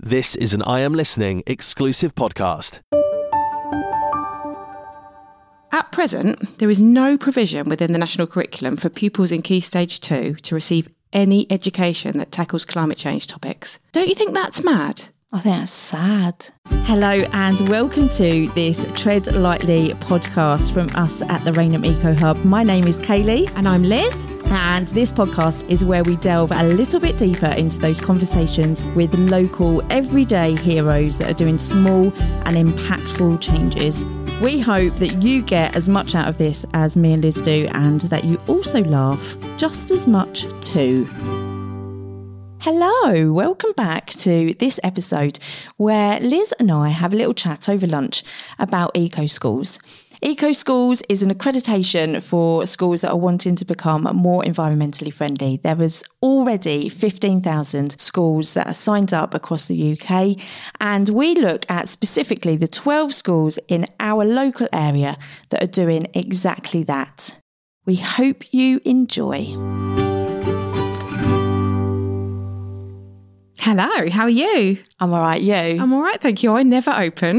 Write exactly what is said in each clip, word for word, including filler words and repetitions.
This is an I Am Listening exclusive podcast. At present, there is no provision within the national curriculum for pupils in Key Stage two to receive any education that tackles climate change topics. Don't you think that's mad? I think that's sad. Hello and welcome to this Tread Lightly podcast from us at the Rainham Eco Hub. My name is Kaylee. And I'm Liz. And this podcast is where we delve a little bit deeper into those conversations with local everyday heroes that are doing small and impactful changes. We hope that you get as much out of this as me and Liz do, and that you also laugh just as much too. Hello, welcome back to this episode where Liz and I have a little chat over lunch about Eco Schools. Eco Schools is an accreditation for schools that are wanting to become more environmentally friendly. There is already fifteen thousand schools that are signed up across the U K, and we look at specifically the twelve schools in our local area that are doing exactly that. We hope you enjoy. Hello, how are you? I'm all right, you? I'm all right, thank you. I never open.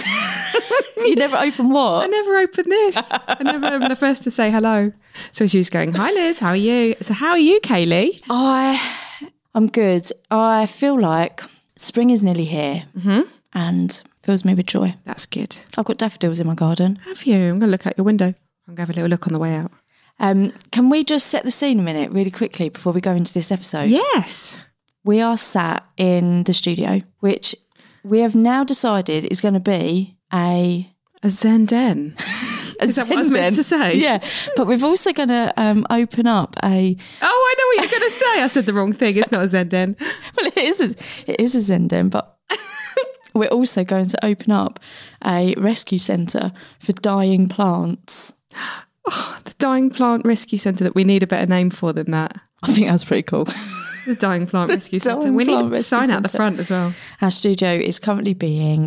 You never open what? I never open this. I never am the first to say hello. So she was going, hi Liz, how are you? So how are you, Kaylee? I, I'm good. I feel like spring is nearly here Mm-hmm. and fills me with joy. That's good. I've got daffodils in my garden. Have you? I'm going to look out your window. I'm going to have a little look on the way out. Um, can we just set the scene a minute really quickly before we go into this episode? Yes. We are sat in the studio, which we have now decided is going to be a... A Zen den. a Is that what I was meant to say? Yeah, but we're also going to um, open up a... Oh, I know what you're going to say. I said the wrong thing. It's not a Zen den. Well, it is a, it is a Zen den, but we're also going to open up a rescue centre for dying plants. Oh, the Dying Plant Rescue Centre, that we need a better name for than that. I think that's pretty cool. The Dying Plant The Rescue Dying Centre. We need Plant a Rescue sign out the Centre. front as well. Our studio is currently being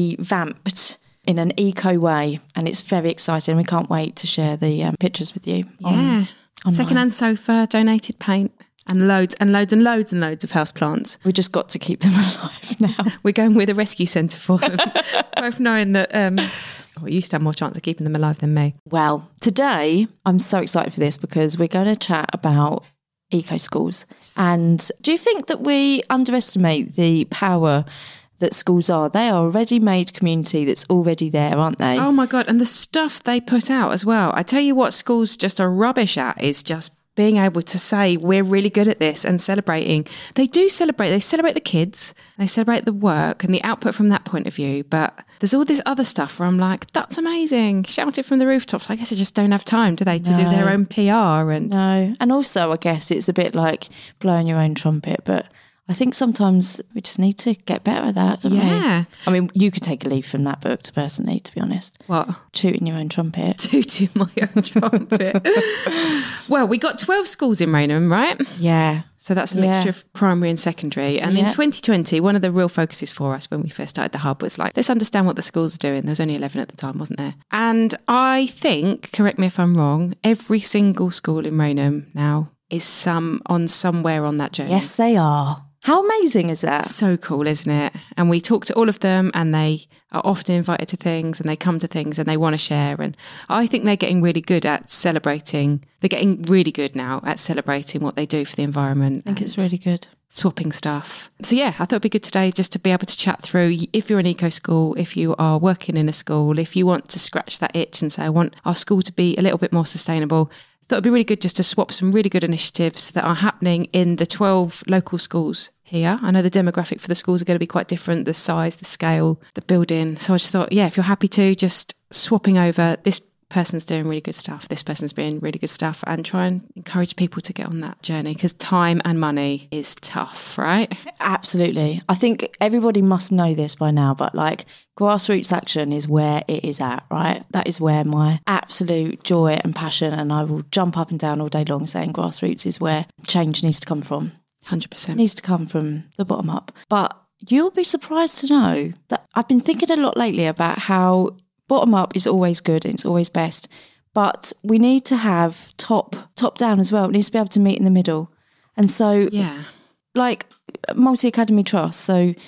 revamped in an eco way, and it's very exciting. We can't wait to share the um, pictures with you. Yeah. On, Second-hand sofa, donated paint, and loads and loads and loads and loads of houseplants. We just got to keep them alive now. We're going with a rescue centre for them. Both knowing that um, well, you stand more chance of keeping them alive than me. Well, today I'm so excited for this because we're going to chat about eco schools. And do you think that we underestimate the power that schools are? They are a ready-made community that's already there, aren't they? Oh my God. And the stuff they put out as well. I tell you what schools just are rubbish at is just being able to say we're really good at this and celebrating. They do celebrate. They celebrate the kids. They celebrate the work and the output from that point of view. But there's all this other stuff where I'm like, that's amazing. Shout it from the rooftops. I guess they just don't have time, do they, to No. do their own P R? And No. And also, I guess it's a bit like blowing your own trumpet, but I think sometimes we just need to get better at that, don't we? Yeah. I mean, you could take a leaf from that book, to personally, to be honest. What? Tooting your own trumpet. Tooting my own trumpet. Well, we got twelve schools in Rainham, right? Yeah. So that's a Yeah. mixture of primary and secondary. And Yeah. in twenty twenty, one of the real focuses for us when we first started the hub was like, let's understand what the schools are doing. There was only eleven at the time, wasn't there? And I think, correct me if I'm wrong, every single school in Rainham now is some on somewhere on that journey. Yes, they are. How amazing is that? So cool, isn't it? And we talk to all of them and they are often invited to things and they come to things and they want to share. And I think they're getting really good at celebrating. They're getting really good now at celebrating what they do for the environment. I think it's and really good. swapping stuff. So yeah, I thought it'd be good today just to be able to chat through if you're an eco school, if you are working in a school, if you want to scratch that itch and say, I want our school to be a little bit more sustainable. I thought it'd be really good just to swap some really good initiatives that are happening in the twelve local schools here. I know the demographic for the schools are going to be quite different, the size, the scale, the building. So I just thought, yeah, if you're happy to, just swapping over, this person's doing really good stuff, this person's doing really good stuff, and try and encourage people to get on that journey because time and money is tough, right? Absolutely. I think everybody must know this by now, but like grassroots action is where it is at, right? That is where my absolute joy and passion, and I will jump up and down all day long saying grassroots is where change needs to come from. one hundred percent. It needs to come from the bottom up. But you'll be surprised to know that I've been thinking a lot lately about how bottom up is always good and it's always best, but we need to have top top down as well. It needs to be able to meet in the middle. And so Yeah. like multi-academy trust, so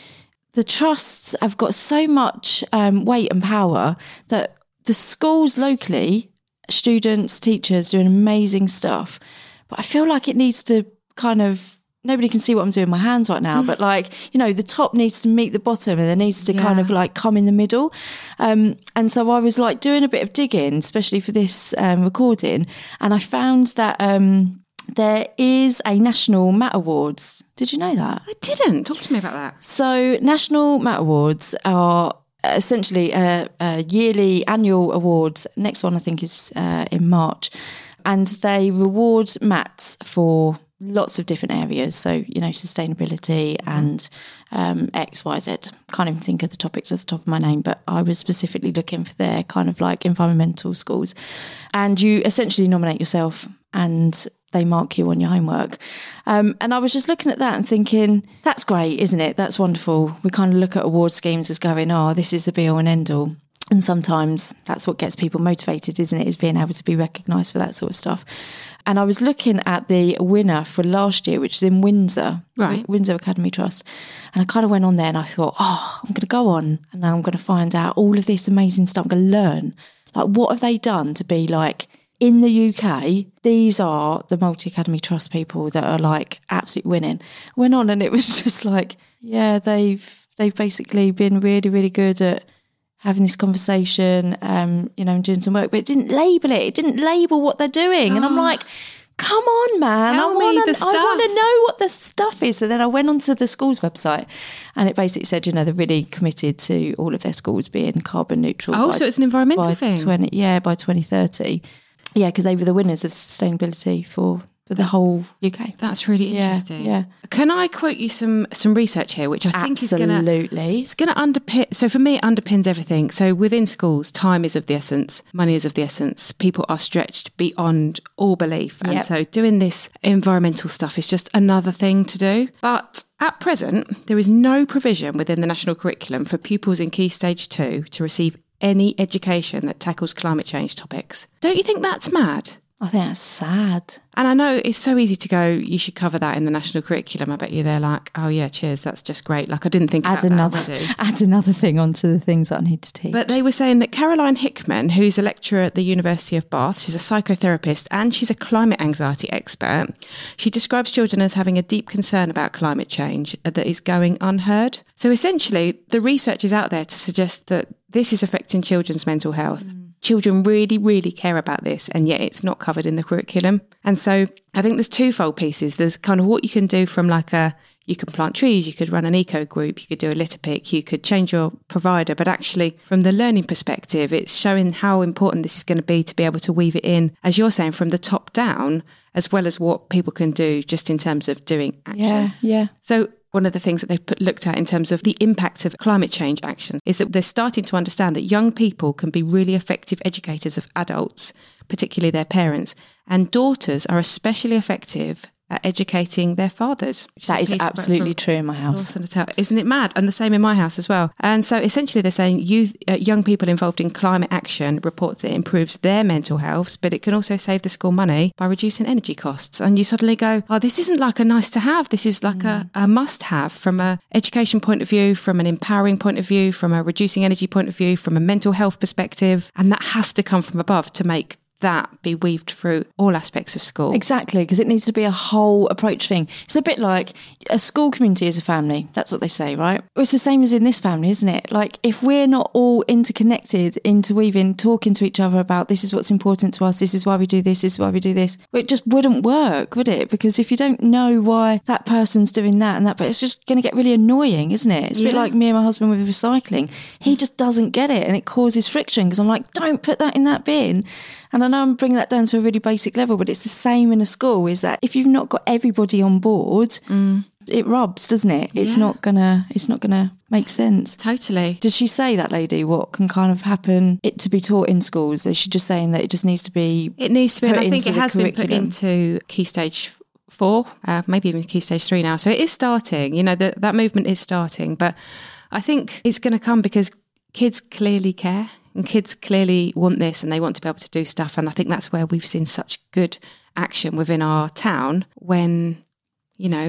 the trusts have got so much um, weight and power that the schools locally, students, teachers doing amazing stuff. But I feel like it needs to kind of, nobody can see what I'm doing with my hands right now, but like, you know, the top needs to meet the bottom and there needs to yeah. kind of like come in the middle. Um, and so I was like doing a bit of digging, especially for this um, recording. And I found that um, there is a National Mat Awards. Did you know that? I didn't. Talk to me about that. So National Mat Awards are essentially a, a yearly annual awards. Next one I think is uh, in March. And they reward mats for lots of different areas. So, you know, sustainability and um, X, Y, Z. Can't even think of the topics at the top of my name, but I was specifically looking for their kind of like environmental schools. And you essentially nominate yourself and they mark you on your homework. Um, and I was just looking at that and thinking, that's great, isn't it? That's wonderful. We kind of look at award schemes as going, oh, this is the be all and end all. And sometimes that's what gets people motivated, isn't it? Is being able to be recognised for that sort of stuff. And I was looking at the winner for last year, which is in Windsor, right? Windsor Academy Trust. And I kind of went on there and I thought, oh, I'm going to go on and now I'm going to find out all of this amazing stuff. I'm going to learn, like, what have they done to be like, in the U K, these are the multi-academy trust people that are like absolutely winning. I went on and it was just like, yeah, they've they've basically been really, really good at having this conversation, um, you know, and doing some work, but it didn't label it. It didn't label what they're doing. Oh. And I'm like, come on, man. Tell I want me the to I want to know what the stuff is. So then I went onto the school's website and it basically said, you know, they're really committed to all of their schools being carbon neutral. Oh, by, so it's an environmental by thing. twenty Yeah, by twenty thirty. Yeah, because they were the winners of sustainability for, for the whole U K. That's really interesting. Yeah, yeah. Can I quote you some some research here, which I think Absolutely. is going to it's going to underpin. So for me, it underpins everything. So within schools, time is of the essence, money is of the essence. People are stretched beyond all belief, and Yep. so doing this environmental stuff is just another thing to do. But at present, there is no provision within the national curriculum for pupils in Key Stage Two to receive any education that tackles climate change topics. Don't you think that's mad? I think that's sad. And I know it's so easy to go, you should cover that in the national curriculum. I bet you they're like, oh yeah, cheers, that's just great. Like I didn't think Add about another, that already. add another thing onto the things that I need to teach. But they were saying that Caroline Hickman, who's a lecturer at the University of Bath, she's a psychotherapist and she's a climate anxiety expert. She describes children as having a deep concern about climate change that is going unheard. So essentially, the research is out there to suggest that this is affecting children's mental health. Mm. Children really, really care about this, and yet it's not covered in the curriculum. And so I think there's twofold pieces. There's kind of what you can do from like a, you can plant trees, you could run an eco group, you could do a litter pick, you could change your provider. But actually, from the learning perspective, it's showing how important this is going to be to be able to weave it in, as you're saying, from the top down, as well as what people can do just in terms of doing action. Yeah, yeah. So one of the things that they've put, looked at in terms of the impact of climate change action is that they're starting to understand that young people can be really effective educators of adults, particularly their parents, and daughters are especially effective at educating their fathers. That is absolutely true in my house. Isn't it mad? And the same in my house as well. And so essentially they're saying youth, uh, young people involved in climate action report that it improves their mental health, but it can also save the school money by reducing energy costs. And you suddenly go, oh, this isn't like a nice to have. This is like mm. a, a must have from an education point of view, from an empowering point of view, from a reducing energy point of view, from a mental health perspective. And that has to come from above to make that be weaved through all aspects of school. Exactly, because it needs to be a whole approach thing. It's a bit like a school community is a family. That's what they say, right? It's the same as in this family, isn't it? Like if we're not all interconnected, interweaving, talking to each other about this is what's important to us, this is why we do this, this is why we do this, it just wouldn't work, would it? Because if you don't know why that person's doing that and that, but it's just going to get really annoying, isn't it? It's a yeah. bit like me and my husband with recycling. He just doesn't get it and it causes friction because I'm like, don't put that in that bin. And I know I'm bringing that down to a really basic level, but it's the same in a school, is that if you've not got everybody on board, mm. it rubs, doesn't it? It's yeah. not gonna it's not gonna make sense. Totally. Did she say, that lady, what can kind of happen it to be taught in schools? Is she just saying that it just needs to be It needs to be, and I think it has been put curriculum? into Key Stage four, uh, maybe even Key Stage three now. So it is starting, you know, the, that movement is starting. But I think it's going to come because kids clearly care. And kids clearly want this and they want to be able to do stuff. And I think that's where we've seen such good action within our town when, you know,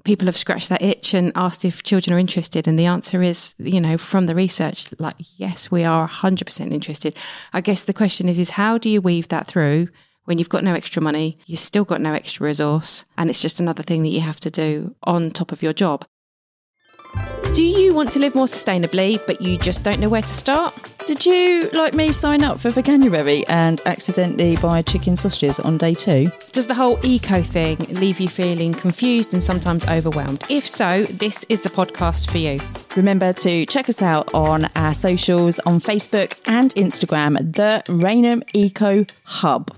people have scratched that itch and asked if children are interested. And the answer is, you know, from the research, like, yes, we are one hundred percent interested. I guess the question is, is how do you weave that through when you've got no extra money, you've still got no extra resource, and it's just another thing that you have to do on top of your job? Do you want to live more sustainably, but you just don't know where to start? Did you, like me, sign up for Veganuary and accidentally buy chicken sausages on day two? Does the whole eco thing leave you feeling confused and sometimes overwhelmed? If so, this is the podcast for you. Remember to check us out on our socials on Facebook and Instagram, the Rainham Eco Hub.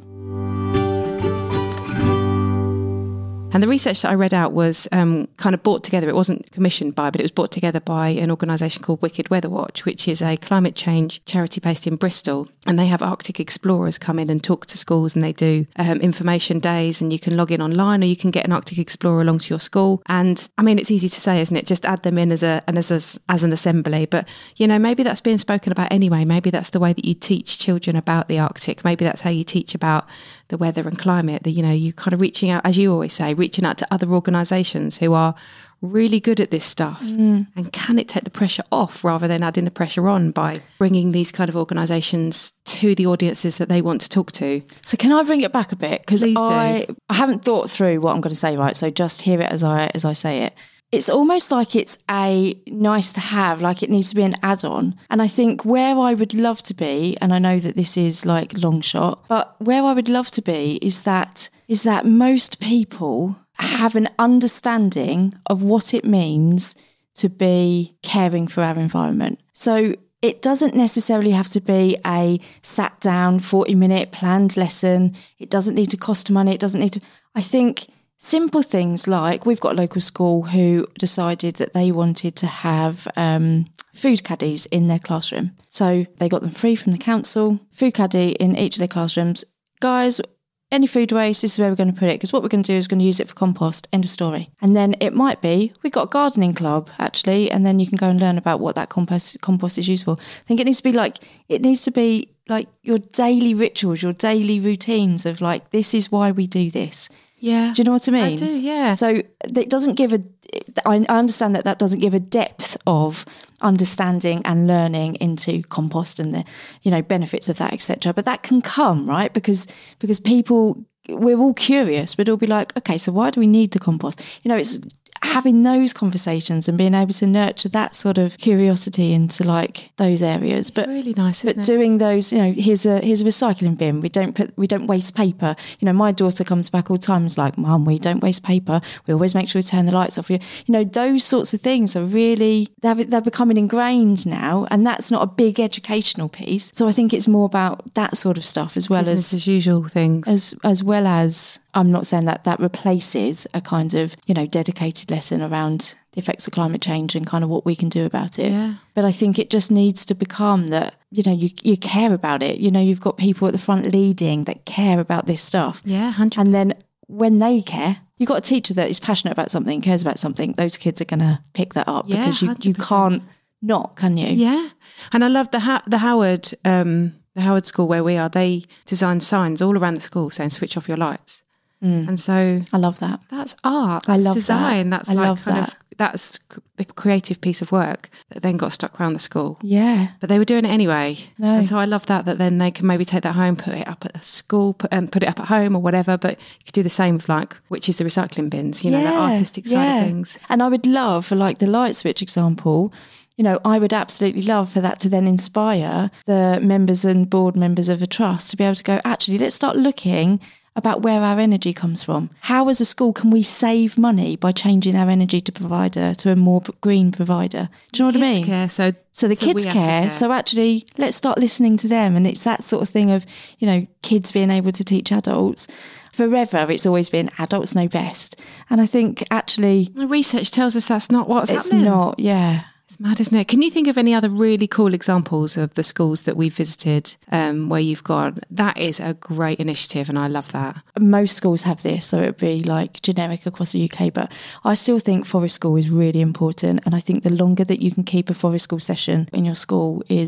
And the research that I read out was um, kind of brought together. It wasn't commissioned by, but it was brought together by an organisation called Wicked Weather Watch, which is a climate change charity based in Bristol. And they have Arctic explorers come in and talk to schools, and they do um, information days, and you can log in online or you can get an Arctic explorer along to your school. And I mean, it's easy to say, isn't it? Just add them in as a and as, as as an assembly. But, you know, maybe that's being spoken about anyway. Maybe that's the way that you teach children about the Arctic. Maybe that's how you teach about the weather and climate, that, you know, you kind of reaching out, as you always say, reaching out to other organisations who are really good at this stuff. Mm. And can it take the pressure off rather than adding the pressure on by bringing these kind of organisations to the audiences that they want to talk to? So can I bring it back a bit? Because I, I haven't thought through what I'm going to say, right? So just hear it as I as I say it. It's almost like it's a nice to have, like it needs to be an add-on. And I think where I would love to be, and I know that this is like long shot, but where I would love to be is that is that most people have an understanding of what it means to be caring for our environment. So it doesn't necessarily have to be a sat down forty minute planned lesson. It doesn't need to cost money. It doesn't need to, I think simple things like we've got a local school who decided that they wanted to have um, food caddies in their classroom. So they got them free from the council, food caddy in each of their classrooms. Guys, any food waste, this is where we're going to put it, because what we're going to do is going to use it for compost, end of story. And then it might be, we've got a gardening club actually, and then you can go and learn about what that compost compost is used for. I think it needs to be like, it needs to be like your daily rituals, your daily routines of like, this is why we do this. Yeah. Do you know what I mean? I do, yeah. So it doesn't give a, I understand that that doesn't give a depth of understanding and learning into compost and the, you know, benefits of that, et cetera. But that can come, right? Because because people, we're all curious. We'd all be like, okay, so why do we need the compost? You know, it's having those conversations and being able to nurture that sort of curiosity into like those areas. But it's really nice, isn't but it? doing those, you know, here's a here's a recycling bin. We don't put we don't waste paper. You know, my daughter comes back all the time and is like, Mum, we don't waste paper. We always make sure we turn the lights off. You know, those sorts of things are really they're they're becoming ingrained now, and that's not a big educational piece. So I think it's more about that sort of stuff as well Business as as usual things. as as well as I'm not saying that that replaces a kind of, you know, dedicated lesson around the effects of climate change and kind of what we can do about it. Yeah. But I think it just needs to become that, you know, you you care about it. You know, you've got people at the front leading that care about this stuff. Yeah, one hundred percent. And then when they care, you've got a teacher that is passionate about something, cares about something, those kids are going to pick that up Yeah, because you, you can't not, can you? Yeah. And I love the ha- the Howard um, the Howard School where we are. They design signs all around the school saying switch off your lights. Mm. And so I love that. That's art. That's I love design. that. That's I like love kind that. of that's the creative piece of work that then got stuck around the school. Yeah. But they were doing it anyway. No. And so I love that, that then they can maybe take that home, put it up at the school, put, um, put it up at home or whatever. But you could do the same with like, which is the recycling bins, you know, that artistic side yeah. of things. And I would love for like the light switch example, you know, I would absolutely love for that to then inspire the members and board members of a trust to be able to go, actually, let's start looking about where our energy comes from. How as a school can we save money by changing our energy to provider to a more green provider? Do you know what Kids I mean? Care, so So the so kids we have to care, care. so actually let's start listening to them. And it's that sort of thing of, you know, kids being able to teach adults. Forever, it's always been adults know best. And I think actually The research tells us that's not what's it's happening. not, yeah. It's mad, isn't it? Can you think of any other really cool examples of the schools that we've visited um, where you've gone, that is a great initiative and I love that? Most schools have this, so it would be like generic across the U K, but I still think forest school is really important. And I think the longer that you can keep a forest school session in your school is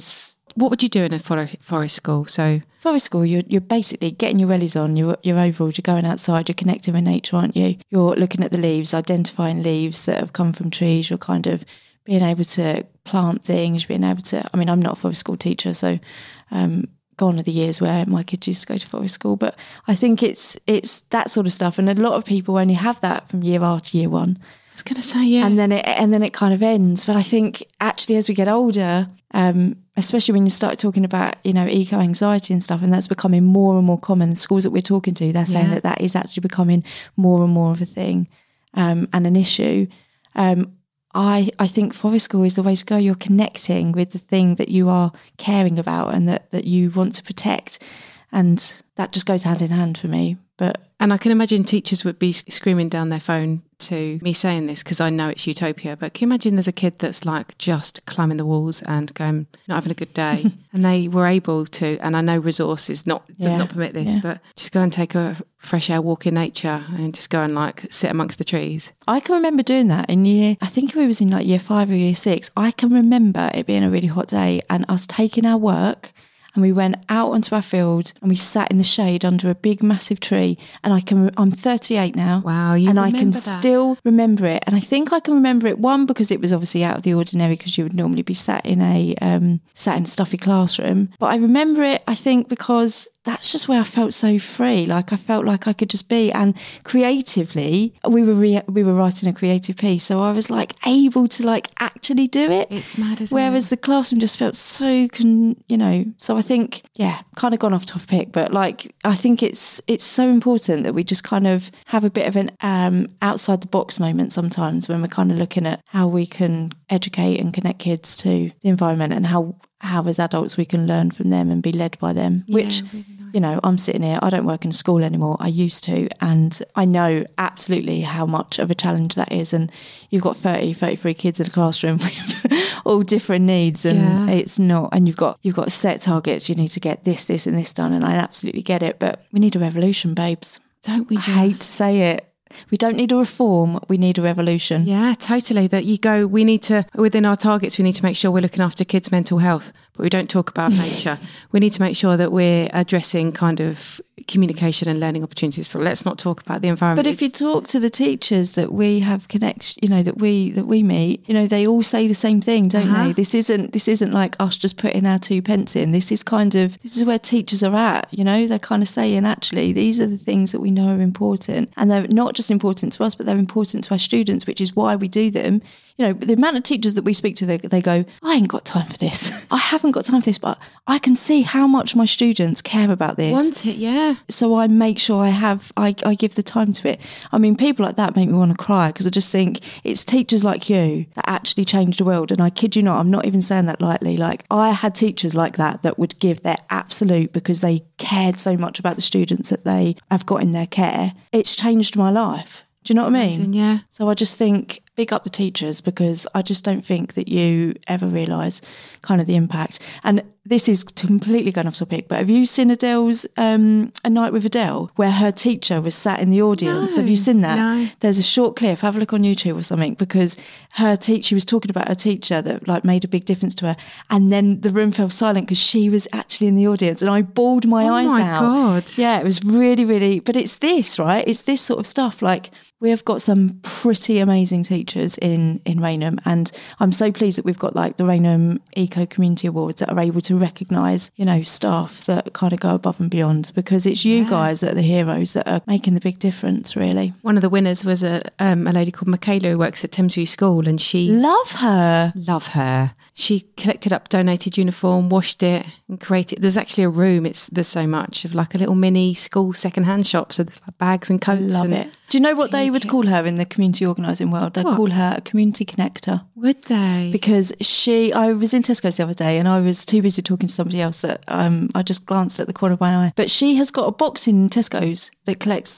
What would you do in a forest, forest school? So forest school, you're, you're basically getting your wellies on, your, your overalls, you're going outside, you're connecting with nature, aren't you? You're looking at the leaves, identifying leaves that have come from trees. You're kind of being able to plant things, being able to, I mean, I'm not a forest school teacher, so um, gone are the years where my kids used to go to forest school, but I think it's it's that sort of stuff. And a lot of people only have that from year R to year one. I was going to say, yeah. And then it and then it kind of ends. But I think actually as we get older, um, especially when you start talking about, you know, eco-anxiety and stuff, and that's becoming more and more common. The schools that we're talking to, they're saying Yeah. that that is actually becoming more and more of a thing um, and an issue. Um, I, I think forest school is the way to go. You're connecting with the thing that you are caring about and that, that you want to protect. And that just goes hand in hand for me. But And I can imagine teachers would be screaming down their phone to me saying this because I know it's utopia. But can you imagine there's a kid that's like just climbing the walls and going, not having a good day. And they were able to, and I know resources not does Yeah, not permit this, yeah. but just go and take a fresh air walk in nature and just go and like sit amongst the trees. I can remember doing that in year, I think we was in like year five or year six. I can remember it being a really hot day and us taking our work and we went out onto our field and we sat in the shade under a big massive tree. And I can, I'm thirty-eight now. Wow, you and I can remember that? still remember it. And I think I can remember it, one, because it was obviously out of the ordinary because you would normally be sat in a um, sat in a stuffy classroom. But I remember it, I think, because that's just where I felt so free. Like I felt like I could just be. And creatively, we were re- we were writing a creative piece, so I was like able to like actually do it. It's mad, isn't Whereas it? the classroom just felt so, con- you know. So I think, yeah, kind of gone off topic, but like I think it's it's so important that we just kind of have a bit of an um, outside the box moment sometimes when we're kind of looking at how we can educate and connect kids to the environment and how how as adults we can learn from them and be led by them, Yeah, which really nice. you know, I'm sitting here, I don't work in a school anymore. I used to, and I know absolutely how much of a challenge that is. And you've got thirty, thirty-three kids in a classroom with all different needs, and Yeah. it's not, and you've got you've got set targets. You need to get this, this and this done, and I absolutely get it. But we need a revolution, babes. Don't we I just? hate to say it. We don't need a reform, we need a revolution. Yeah, totally. That you go, we need to, within our targets, we need to make sure we're looking after kids' mental health, but we don't talk about nature. We need to make sure that we're addressing kind of communication and learning opportunities for, let's not talk about the environment. But if you It's- talk to the teachers that we have connection, you know, that we that we meet, you know, they all say the same thing, don't Uh-huh. they? This isn't this isn't like us just putting our two pence in. This is kind of this is where teachers are at. You know, they're kind of saying actually these are the things that we know are important, and they're not just important to us, but they're important to our students, which is why we do them. You know, the amount of teachers that we speak to, they, they go, I ain't got time for this. I haven't got time for this, but I can see how much my students care about this. want it, yeah. So I make sure I have, I, I give the time to it. I mean, people like that make me want to cry because I just think it's teachers like you that actually change the world. And I kid you not, I'm not even saying that lightly. Like I had teachers like that that would give their absolute because they cared so much about the students that they have got in their care. It's changed my life. Do you know what I mean? Amazing, yeah. So I just think big up the teachers because I just don't think that you ever realise kind of the impact. And this is completely going off topic, but have you seen Adele's um, A Night with Adele where her teacher was sat in the audience? No, Have you seen that? no. There's a short clip, have a look on YouTube or something, because her teacher, she was talking about her teacher that like made a big difference to her. And then the room fell silent because she was actually in the audience and I bawled my Oh eyes my out. God. Yeah, it was really, really, but it's this, right? It's this sort of stuff. Like we have got some pretty amazing teachers in, in Raynham, and I'm so pleased that we've got like the Raynham Eco Community Awards that are able to recognise, you know, staff that kind of go above and beyond, because it's you Yeah. guys that are the heroes that are making the big difference, really. One of the winners was a um, a lady called Michaela who works at Thamesview School, and she Love her. love her. She collected up donated uniform, washed it, and created. There's actually a room. It's there's so much of like a little mini school secondhand shop. So there's like bags and coats. Love and it. Do you know what they would call her in the community organising world? They'd What? call her a community connector. Would they? Because she, I was in Tesco's the other day and I was too busy talking to somebody else that um, I just glanced at the corner of my eye. But she has got a box in Tesco's that collects the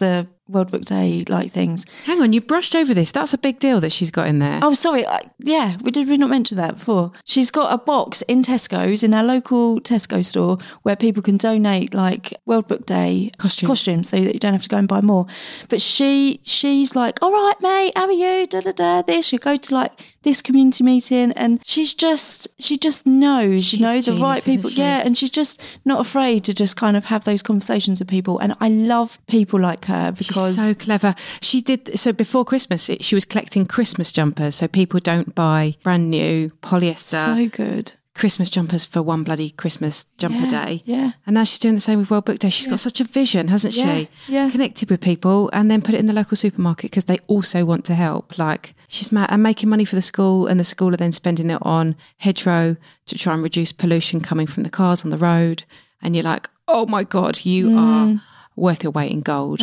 World Book Day like things. Hang on, you brushed over this. That's a big deal that she's got in there. Oh, sorry. I, yeah, we did we not mention that before? She's got a box in Tesco's, in our local Tesco store, where people can donate like World Book Day Costumes. costumes so that you don't have to go and buy more. But she she's like, all right, mate, how are you? Da da da. This you go to like this community meeting, and she's just she just knows, She's you know, the genius, right people. isn't she? Yeah, and she's just not afraid to just kind of have those conversations with people. And I love people like her because She's so clever. She did, so before Christmas, it, she was collecting Christmas jumpers so people don't buy brand new polyester so good. Christmas jumpers for one bloody Christmas jumper Yeah, day. yeah. And now she's doing the same with World Book Day. She's got such a vision, hasn't Yeah, she? yeah. Connected with people and then put it in the local supermarket because they also want to help. Like, she's mad and making money for the school, and the school are then spending it on hedgerow to try and reduce pollution coming from the cars on the road. And you're like, oh my God, you Mm. are worth your weight in gold.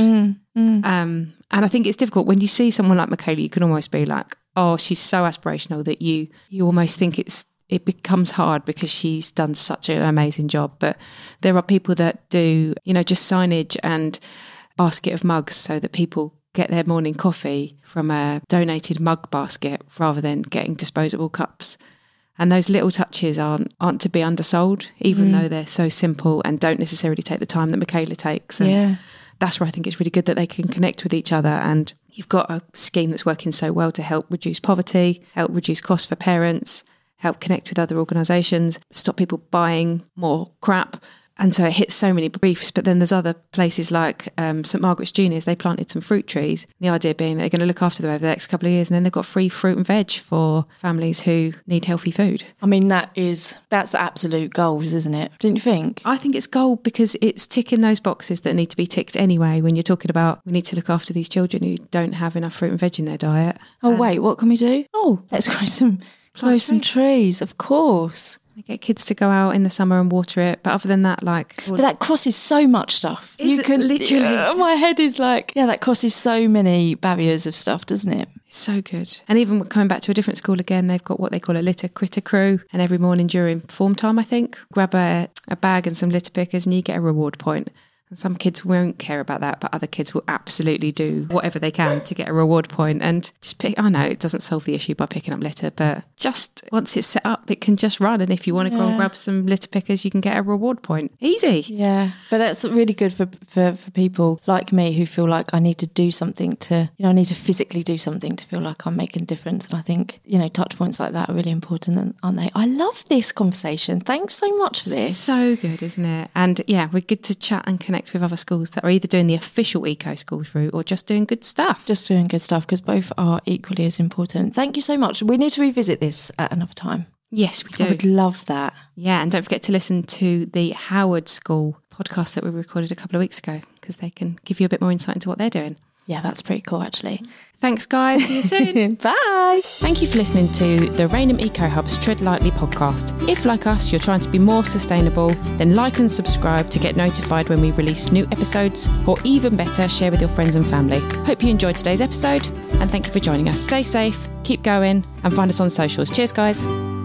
Um, and I think it's difficult when you see someone like Michaela, you can almost be like, oh, she's so aspirational that you you almost think it's it becomes hard because she's done such an amazing job. But there are people that do, you know, just signage and basket of mugs so that people get their morning coffee from a donated mug basket rather than getting disposable cups. And those little touches aren't aren't to be undersold, even though they're so simple and don't necessarily take the time that Michaela takes. And Yeah. that's where I think it's really good that they can connect with each other. And you've got a scheme that's working so well to help reduce poverty, help reduce costs for parents, help connect with other organisations, stop people buying more crap. And so it hits so many briefs. But then there's other places like um, St Margaret's Juniors, they planted some fruit trees. The idea being that they're going to look after them over the next couple of years, and then they've got free fruit and veg for families who need healthy food. I mean, that is, that's absolute goals, isn't it? Didn't you think? I think it's gold because it's ticking those boxes that need to be ticked anyway when you're talking about we need to look after these children who don't have enough fruit and veg in their diet. Oh, wait, what can we do? Oh, let's grow some, grow some trees, of course. They get kids to go out in the summer and water it. But other than that, like... But that crosses so much stuff. Is it literally? Yeah, my head is like, yeah, that crosses so many barriers of stuff, doesn't it? It's so good. And even coming back to a different school again, they've got what they call a litter critter crew. And every morning during form time, I think, grab a, a bag and some litter pickers and you get a reward point. And some kids won't care about that, but other kids will absolutely do whatever they can to get a reward point and just pick. I know it doesn't solve the issue by picking up litter, but just once it's set up, it can just run. And if you want to go and grab some litter pickers, you can get a reward point. Easy. Yeah, but that's really good for, for, for people like me who feel like I need to do something to, you know, I need to physically do something to feel like I'm making a difference. And I think, you know, touch points like that are really important, aren't they? I love this conversation. Thanks so much for this. So good, isn't it? And yeah, we're good to chat and connect with other schools that are either doing the official Eco Schools route or just doing good stuff. Just doing good stuff, because both are equally as important. Thank you so much. We need to revisit this at another time. Yes, we do. I would love that. Yeah, and don't forget to listen to the Howard School podcast that we recorded a couple of weeks ago because they can give you a bit more insight into what they're doing. Yeah, that's pretty cool, actually. Thanks, guys. See you soon. Bye. Thank you for listening to the Rainham Eco Hub's Tread Lightly podcast. If, like us, you're trying to be more sustainable, then like and subscribe to get notified when we release new episodes, or even better, share with your friends and family. Hope you enjoyed today's episode, and thank you for joining us. Stay safe, keep going, and find us on socials. Cheers, guys.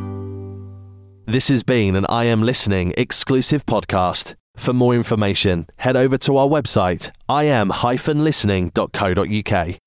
This has been an I Am Listening exclusive podcast. For more information, head over to our website, i am dash listening dot co dot uk.